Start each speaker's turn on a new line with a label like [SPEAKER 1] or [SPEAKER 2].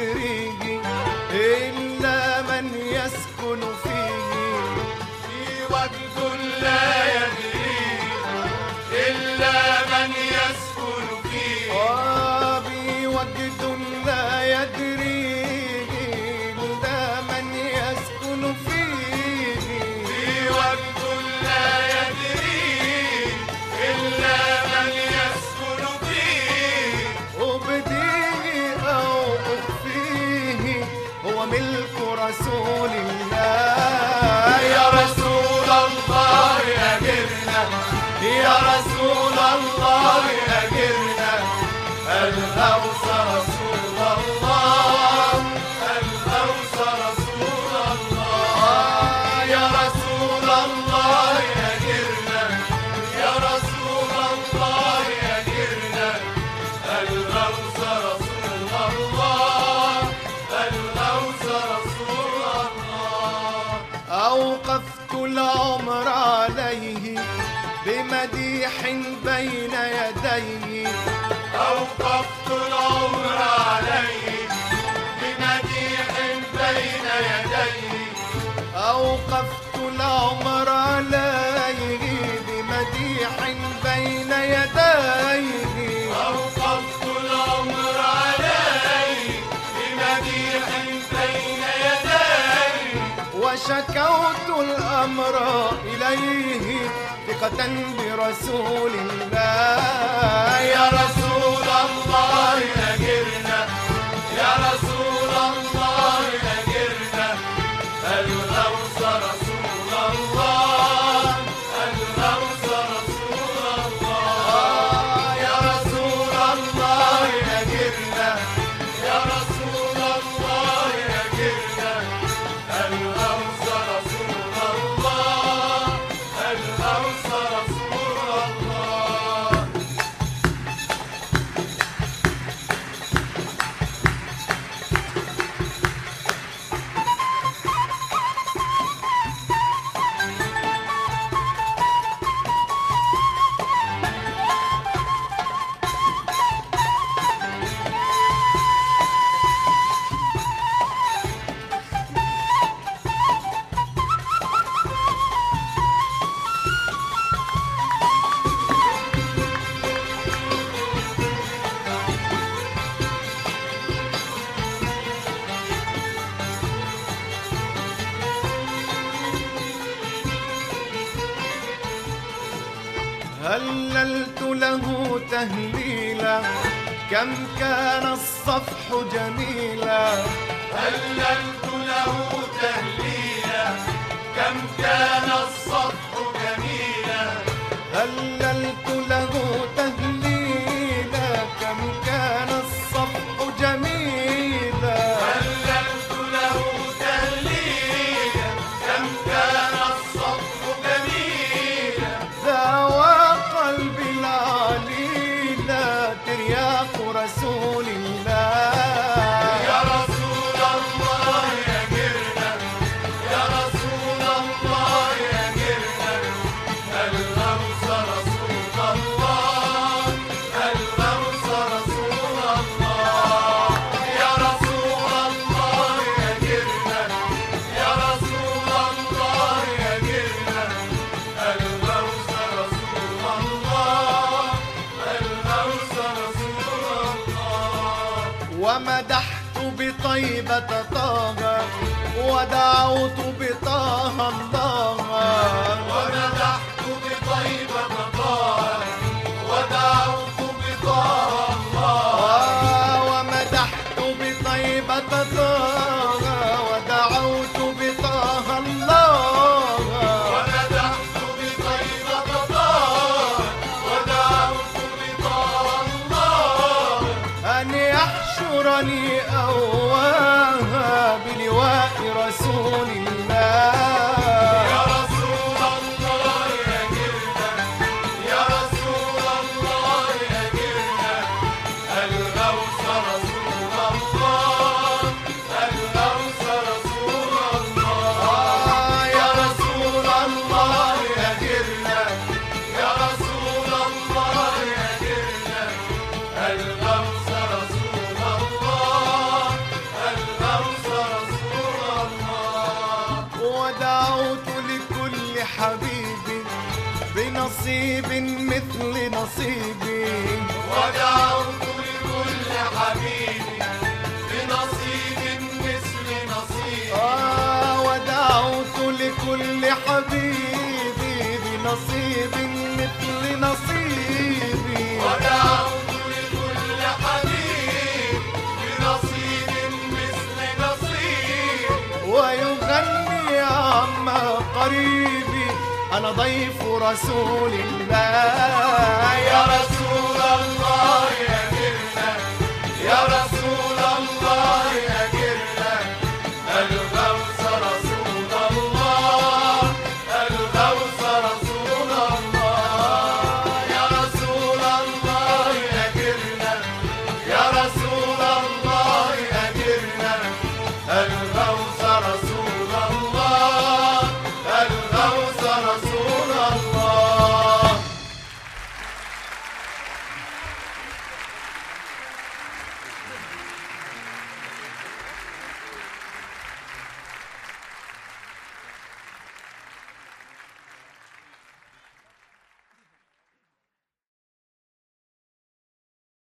[SPEAKER 1] يدريه إلا من يسكن فيه.
[SPEAKER 2] في وجد لا يدريه إلا من يسكن فيه.
[SPEAKER 1] بي وجد لا يدريه إلا من يسكن فيه.
[SPEAKER 2] في وجد لا يدريه إلا من يسكن فيه.
[SPEAKER 1] أبديه أو أخفيه هو ملك رسول الله.
[SPEAKER 2] يا رسول الله أجرنا، يا رسول الله أجرنا. الغوث رسول الله، الغوث رسول الله. يا رسول الله أجرنا، يا رسول الله أجرنا. الغوث رسول الله، الغوث رسول الله.
[SPEAKER 1] أوقفت العمر عليه بمديح بين يديه.
[SPEAKER 2] أوقفت العمر عليه بمديح بين يديه.
[SPEAKER 1] أوقفت العمر عليه بمديح بين يديه.
[SPEAKER 2] أوقفت العمر عليه بمديح بين يديه.
[SPEAKER 1] وشكوت الأمر إليه ثقة برسول الله.
[SPEAKER 2] يا رسول الله أجرنا، يا رسول الله أجرنا. الغوث رسول الله، الغوث رسول الله. يا رسول الله أجرنا، يا رسول الله أجرنا. الغوث رسول الله، الغوث رسول الله.
[SPEAKER 1] هللت له تهليلا كم كان الصفح جميلا.
[SPEAKER 2] هللت له تهليلا كم كان الصفح جميلا.
[SPEAKER 1] هللت له تهليلا كم كان الصفح جميلا.
[SPEAKER 2] هللت له تهليلا كم كان الصفح جميلا.
[SPEAKER 1] ذاوى قلبي العليلا ترياق رسول الله.
[SPEAKER 2] يا رسول الله أجرنا، يا رسول الله أجرنا. الغوث رسول الله، الغوث رسول الله. يا رسول الله أجرنا، يا رسول الله أجرنا. الغوث رسول الله، الغوث رسول الله.
[SPEAKER 1] ومدحت بطيبة طه ودعوت بطه الله.
[SPEAKER 2] ومدحت بطيبة طه ودعوت بطه الله.
[SPEAKER 1] ومدحت بطيبة طه ودعوت بطه الله.
[SPEAKER 2] ومدحت بطيبة طه ودعوت بطه الله.
[SPEAKER 1] أن يحشرني أواها بلواء رسول الله.
[SPEAKER 2] يا رسول الله أجرنا، يا رسول الله أجرنا. الغوث رسول الله، الغوث رسول الله. يا رسول الله أجرنا، يا رسول الله أجرنا. الغوث رسول الله،
[SPEAKER 1] حبيبي بنصيب مثل نصيبي.
[SPEAKER 2] ودعوت لكل حبيبي بنصيب مثل نصيبي.
[SPEAKER 1] ودعوت لكل حبيبي بنصيب مثل نصيبي.
[SPEAKER 2] ودعوت لكل حبيب بنصيب مثل نصيبي.
[SPEAKER 1] ويغني عما قريبي أنا ضيف رسول الله.
[SPEAKER 2] يا رسول الله